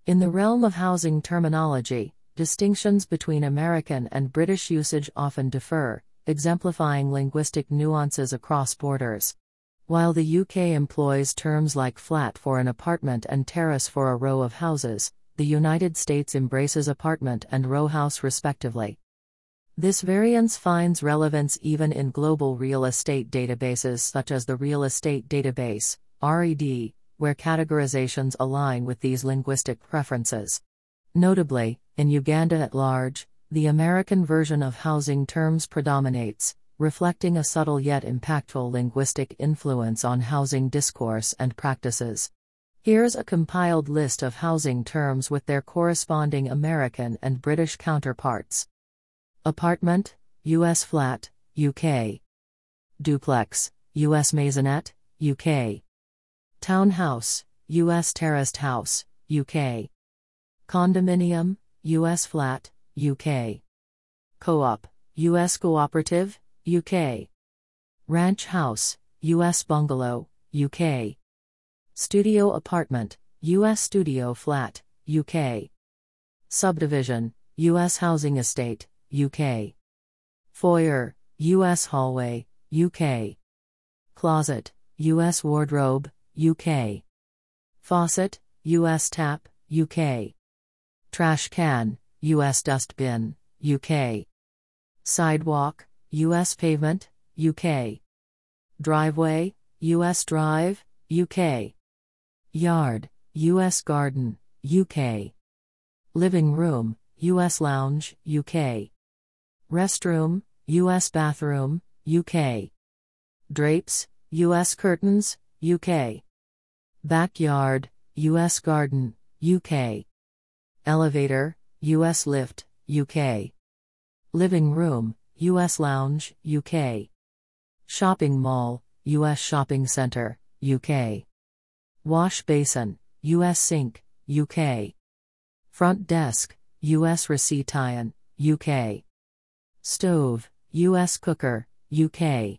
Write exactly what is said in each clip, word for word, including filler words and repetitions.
In the realm of housing terminology, distinctions between American and British usage often differ, exemplifying linguistic nuances across borders. While the U K employs terms like flat for an apartment and terrace for a row of houses, the United States embraces apartment and row house respectively. This variance finds relevance even in global real estate databases such as the Real Estate Database, R E D, where categorizations align with these linguistic preferences. Notably, in Uganda at large, the American version of housing terms predominates, reflecting a subtle yet impactful linguistic influence on housing discourse and practices. Here's a compiled list of housing terms with their corresponding American and British counterparts. Apartment, U S flat, U K. Duplex, U S maisonette, U K. Townhouse, U S terraced house, U K. Condominium, U S flat, U K. Co-op, U S cooperative, U K. Ranch house, U S bungalow, U K. Studio apartment, U S studio flat, U K. Subdivision, U S housing estate, U K. Foyer, U S hallway, U K. Closet, U S wardrobe, U K. Faucet, U S tap, U K. Trash can, U S dustbin, U K. Sidewalk, U S pavement, U K. Driveway, U S drive, U K. Yard, U S garden, U K. Living room, U S lounge, U K. Restroom, U S bathroom, U K. Drapes, U S curtains, U K. Backyard, U S garden, U K. Elevator, U S lift, U K. Living room, U S lounge, U K. Shopping mall, U S shopping center, U K. Wash basin, U S sink, U K. Front desk, U S receptacle, U K. Stove, U S cooker, U K.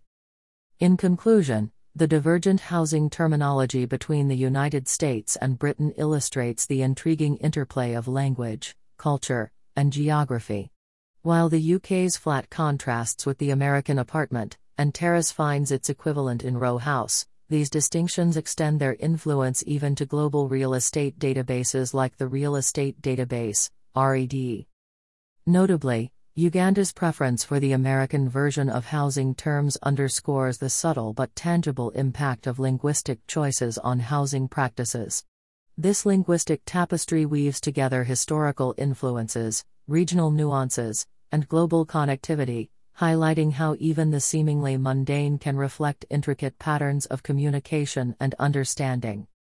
In conclusion, the divergent housing terminology between the United States and Britain illustrates the intriguing interplay of language, culture, and geography. While the U K's flat contrasts with the American apartment, and terrace finds its equivalent in row house, these distinctions extend their influence even to global real estate databases like the Real Estate Database, R E D. Notably, Uganda's preference for the American version of housing terms underscores the subtle but tangible impact of linguistic choices on housing practices. This linguistic tapestry weaves together historical influences, regional nuances, and global connectivity, highlighting how even the seemingly mundane can reflect intricate patterns of communication and understanding.